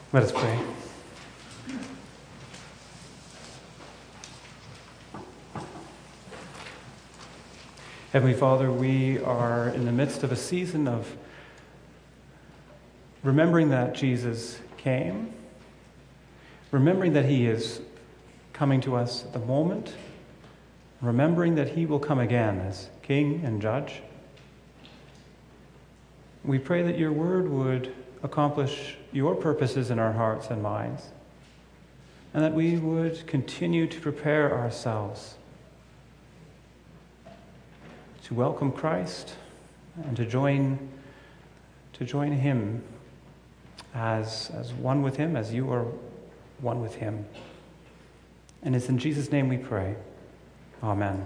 Let us pray. Heavenly Father, we are in the midst of a season of remembering that Jesus came, remembering that he is coming to us at the moment, remembering that he will come again as King and Judge. We pray that your word would accomplish your purposes in our hearts and minds, and that we would continue to prepare ourselves to welcome Christ and to join him as one with him, as you are one with him. And it's in Jesus' name we pray. Amen.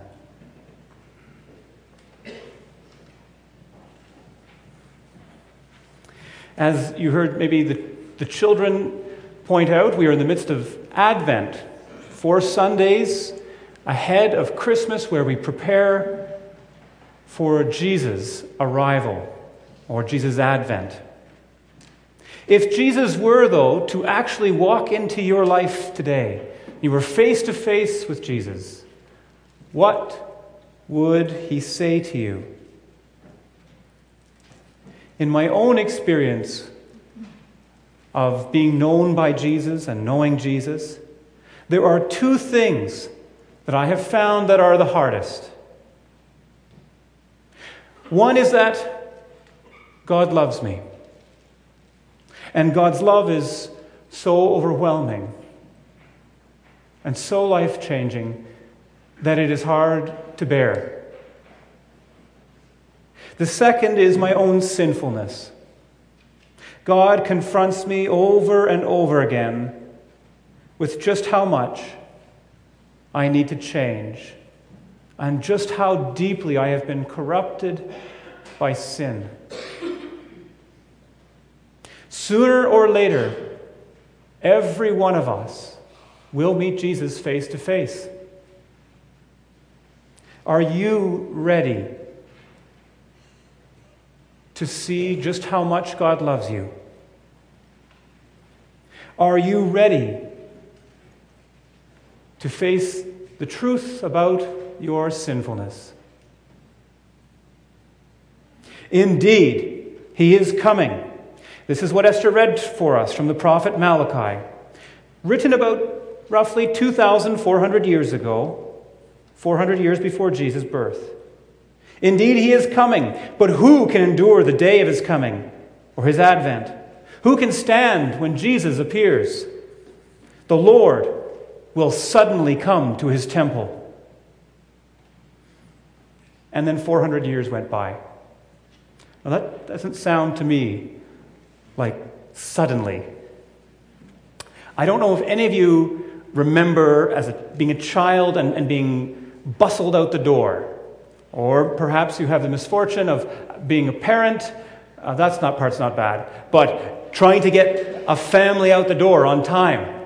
As you heard maybe the children point out, we are in the midst of Advent, 4 Sundays ahead of Christmas, where we prepare for Jesus' arrival or Jesus' advent. If Jesus were, though, to actually walk into your life today, you were face to face with Jesus, what would he say to you? In my own experience of being known by Jesus and knowing Jesus, there are 2 things that I have found that are the hardest. One is that God loves me. And God's love is so overwhelming and so life-changing that it is hard to bear. The second is my own sinfulness. God confronts me over and over again with just how much I need to change and just how deeply I have been corrupted by sin. Sooner or later, every one of us will meet Jesus face to face. Are you ready to see just how much God loves you? Are you ready to face the truth about your sinfulness? Indeed, he is coming. This is what Esther read for us from the prophet Malachi, written about roughly 2,400 years ago, 400 years before Jesus' birth. Indeed, he is coming, but who can endure the day of his coming or his advent? Who can stand when Jesus appears? The Lord will suddenly come to his temple. And then 400 years went by. Now that doesn't sound to me like suddenly. I don't know if any of you remember being a child and being bustled out the door. Or perhaps you have the misfortune of being a parent. Part's not bad. But trying to get a family out the door on time.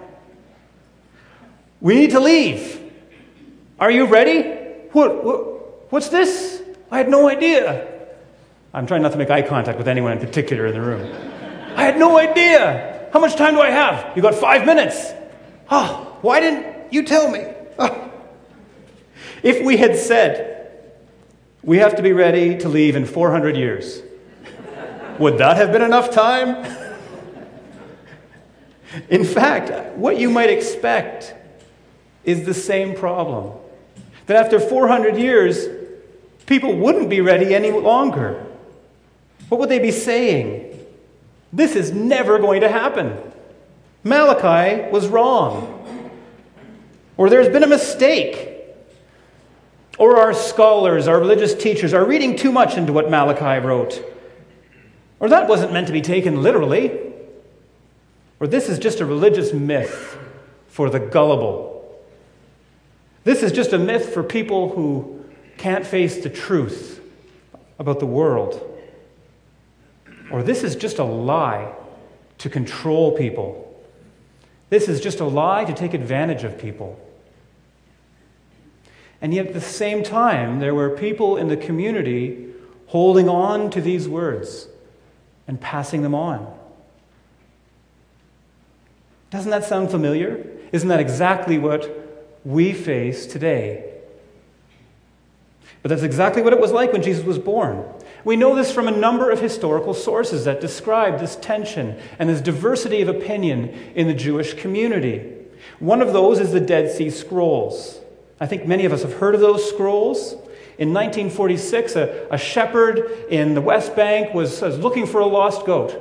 We need to leave. Are you ready? What's this? I had no idea. I'm trying not to make eye contact with anyone in particular in the room. I had no idea. How much time do I have? You got 5 minutes. Oh, why didn't you tell me? Oh. If we had said, we have to be ready to leave in 400 years, would that have been enough time? In fact, what you might expect is the same problem. That after 400 years, people wouldn't be ready any longer. What would they be saying? This is never going to happen. Malachi was wrong. Or there's been a mistake. Or our scholars, our religious teachers are reading too much into what Malachi wrote. Or that wasn't meant to be taken literally. Or this is just a religious myth for the gullible. This is just a myth for people who can't face the truth about the world. Or this is just a lie to control people. This is just a lie to take advantage of people. And yet at the same time, there were people in the community holding on to these words and passing them on. Doesn't that sound familiar? Isn't that exactly what we face today? But that's exactly what it was like when Jesus was born. We know this from a number of historical sources that describe this tension and this diversity of opinion in the Jewish community. One of those is the Dead Sea Scrolls. I think many of us have heard of those scrolls. In 1946, a shepherd in the West Bank was looking for a lost goat.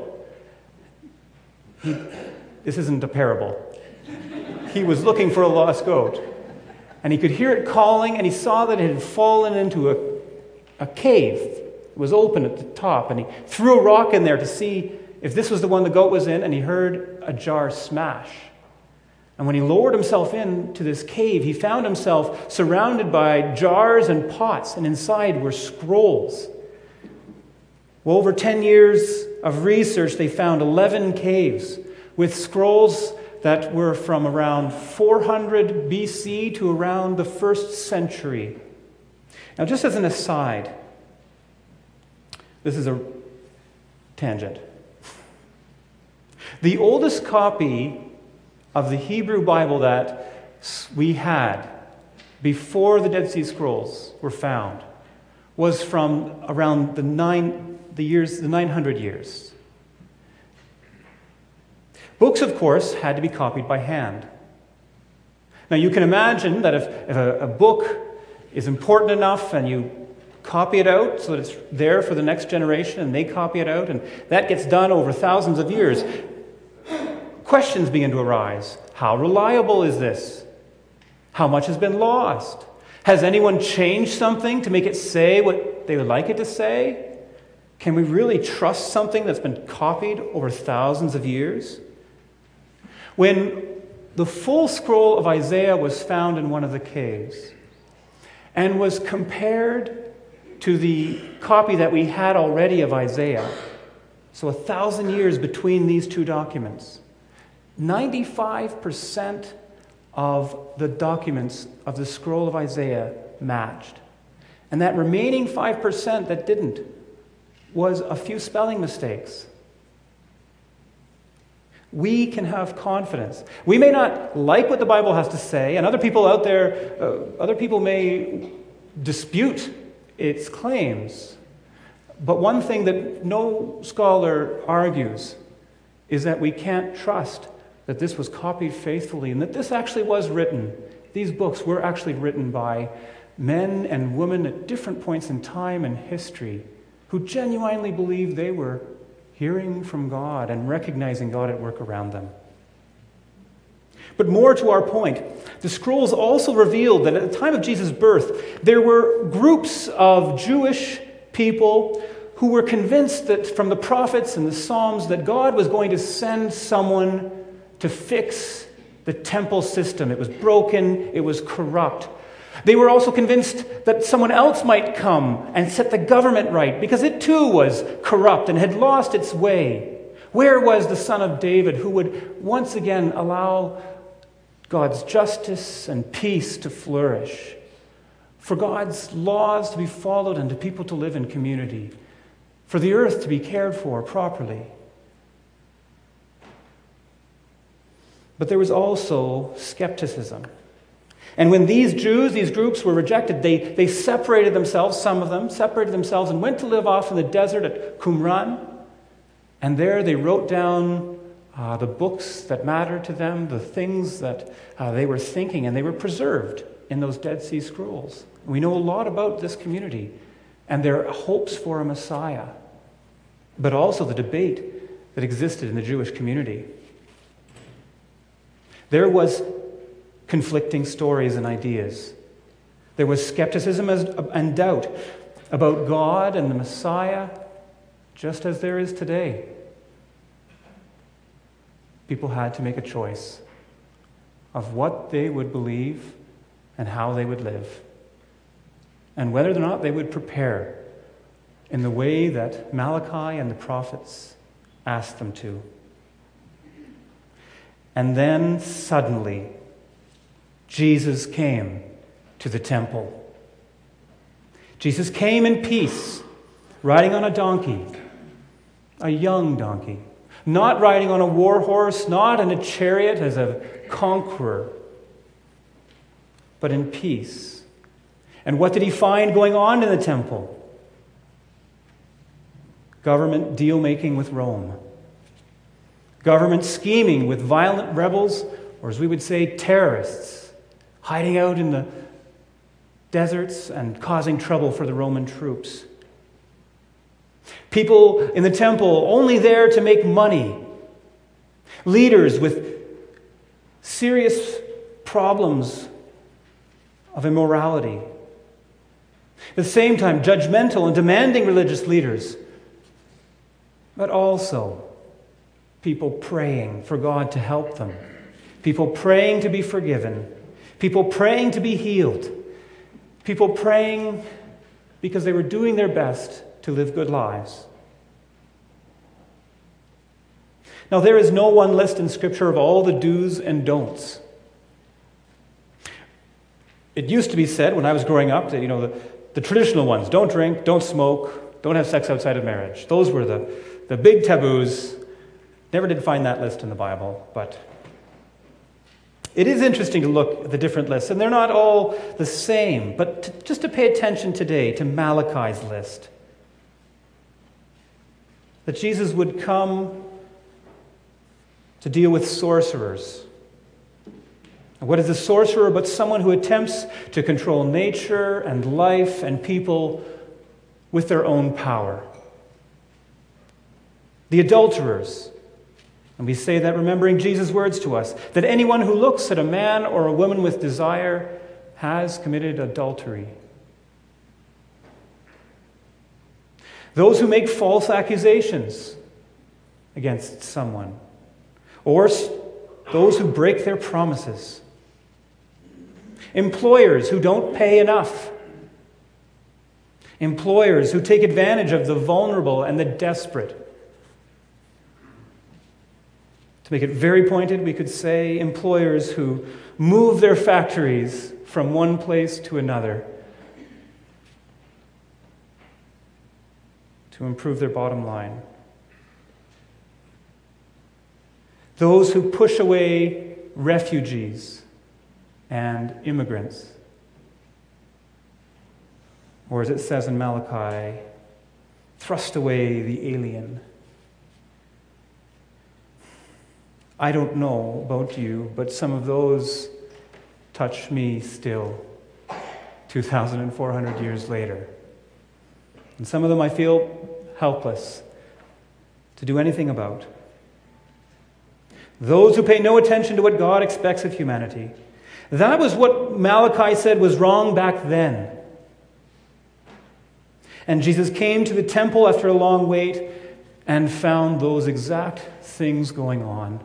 This isn't a parable. He was looking for a lost goat. And he could hear it calling, and he saw that it had fallen into a cave. It was open at the top, and he threw a rock in there to see if this was the one the goat was in, and he heard a jar smash. And when he lowered himself into this cave, he found himself surrounded by jars and pots, and inside were scrolls. Well, over 10 years of research, they found 11 caves with scrolls that were from around 400 BC to around the 1st century. Now, just as an aside, this is a tangent. The oldest copy of the Hebrew Bible that we had before the Dead Sea Scrolls were found was from around the 900 years. Books, of course, had to be copied by hand. Now, you can imagine that if a book is important enough and you copy it out so that it's there for the next generation and they copy it out, and that gets done over thousands of years, questions begin to arise. How reliable is this? How much has been lost? Has anyone changed something to make it say what they would like it to say? Can we really trust something that's been copied over thousands of years? When the full scroll of Isaiah was found in one of the caves and was compared to the copy that we had already of Isaiah, so 1,000 years between these two documents, 95% of the documents of the scroll of Isaiah matched. And that remaining 5% that didn't was a few spelling mistakes. We can have confidence. We may not like what the Bible has to say, and other people out there, other people may dispute its claims. But one thing that no scholar argues is that we can't trust that this was copied faithfully and that this actually was written. These books were actually written by men and women at different points in time and history who genuinely believed they were hearing from God and recognizing God at work around them. But more to our point, the scrolls also revealed that at the time of Jesus' birth, there were groups of Jewish people who were convinced that from the prophets and the Psalms that God was going to send someone to fix the temple system. It was broken, it was corrupt. They were also convinced that someone else might come and set the government right because it too was corrupt and had lost its way. Where was the Son of David who would once again allow God's justice and peace to flourish, for God's laws to be followed and to people to live in community, for the earth to be cared for properly? But there was also skepticism. And when these Jews, these groups were rejected, they separated themselves, some of them separated themselves and went to live off in the desert at Qumran. And there they wrote down the books that mattered to them, the things that they were thinking, and they were preserved in those Dead Sea Scrolls. We know a lot about this community and their hopes for a Messiah, but also the debate that existed in the Jewish community. There was conflicting stories and ideas. There was skepticism and doubt about God and the Messiah, just as there is today. People had to make a choice of what they would believe and how they would live, and whether or not they would prepare in the way that Malachi and the prophets asked them to. And then suddenly, Jesus came to the temple. Jesus came in peace, riding on a donkey, a young donkey, not riding on a war horse, not in a chariot as a conqueror, but in peace. And what did he find going on in the temple? Government deal-making with Rome. Government scheming with violent rebels, or as we would say, terrorists, hiding out in the deserts and causing trouble for the Roman troops. People in the temple only there to make money. Leaders with serious problems of immorality. At the same time, judgmental and demanding religious leaders, but also people praying for God to help them. People praying to be forgiven. People praying to be healed. People praying because they were doing their best to live good lives. Now, there is no one list in Scripture of all the do's and don'ts. It used to be said when I was growing up that, the traditional ones, don't drink, don't smoke, don't have sex outside of marriage. Those were the big taboos. Never did find that list in the Bible, but it is interesting to look at the different lists, and they're not all the same, but just to pay attention today to Malachi's list. That Jesus would come to deal with sorcerers. And what is a sorcerer but someone who attempts to control nature and life and people with their own power? The adulterers. And we say that remembering Jesus' words to us, that anyone who looks at a man or a woman with desire has committed adultery. Those who make false accusations against someone, or those who break their promises. Employers who don't pay enough. Employers who take advantage of the vulnerable and the desperate. To make it very pointed, we could say employers who move their factories from one place to another to improve their bottom line. Those who push away refugees and immigrants. Or as it says in Malachi, thrust away the alien. I don't know about you, but some of those touch me still, 2,400 years later. And some of them I feel helpless to do anything about. Those who pay no attention to what God expects of humanity. That was what Malachi said was wrong back then. And Jesus came to the temple after a long wait and found those exact things going on.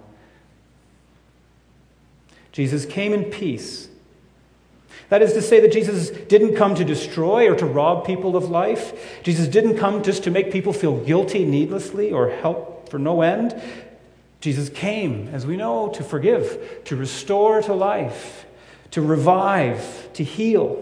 Jesus came in peace. That is to say that Jesus didn't come to destroy or to rob people of life. Jesus didn't come just to make people feel guilty needlessly or help for no end. Jesus came, as we know, to forgive, to restore to life, to revive, to heal.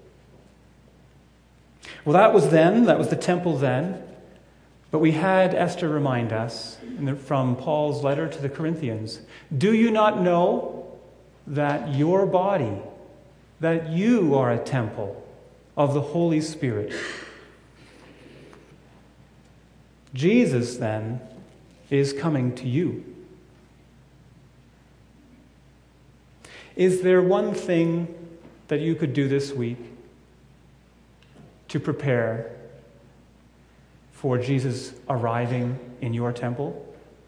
Well, that was then. That was the temple then. But we had Esther remind us from Paul's letter to the Corinthians, do you not know that your body, that you are a temple of the Holy Spirit? Jesus, then, is coming to you. Is there one thing that you could do this week to prepare for Jesus arriving in your temple?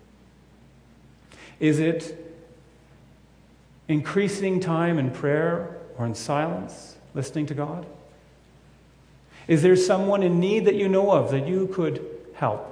Is it increasing time in prayer or in silence, listening to God? Is there someone in need that you know of that you could help?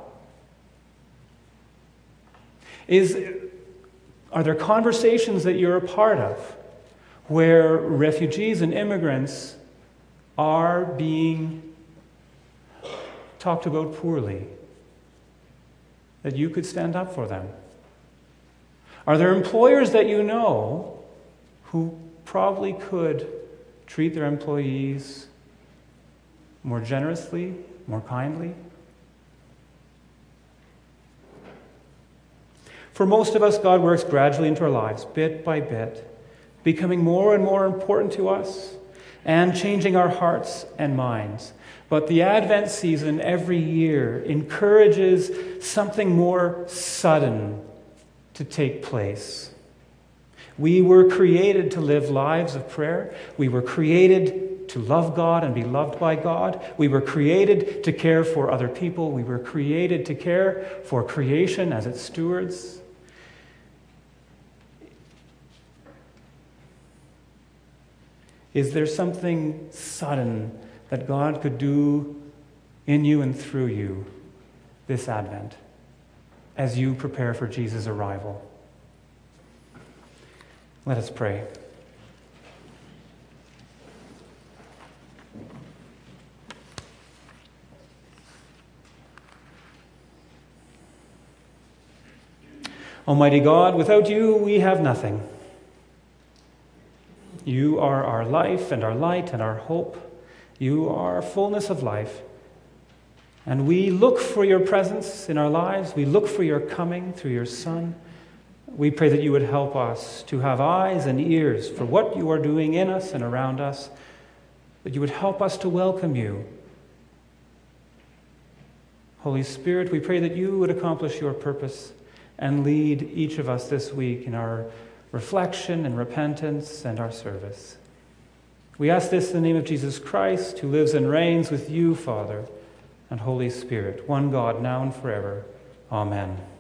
Are there conversations that you're a part of where refugees and immigrants are being talked about poorly, that you could stand up for them? Are there employers that you know who probably could treat their employees more generously, more kindly? For most of us, God works gradually into our lives, bit by bit, becoming more and more important to us and changing our hearts and minds. But the Advent season every year encourages something more sudden to take place. We were created to live lives of prayer. We were created to love God and be loved by God. We were created to care for other people. We were created to care for creation as its stewards. Is there something sudden that God could do in you and through you this Advent as you prepare for Jesus' arrival? Let us pray. Almighty God, without you we have nothing. You are our life and our light and our hope. You are our fullness of life. And we look for your presence in our lives. We look for your coming through your Son. We pray that you would help us to have eyes and ears for what you are doing in us and around us, that you would help us to welcome you. Holy Spirit, we pray that you would accomplish your purpose and lead each of us this week in our reflection and repentance and our service. We ask this in the name of Jesus Christ, who lives and reigns with you, Father, and Holy Spirit, one God, now and forever. Amen.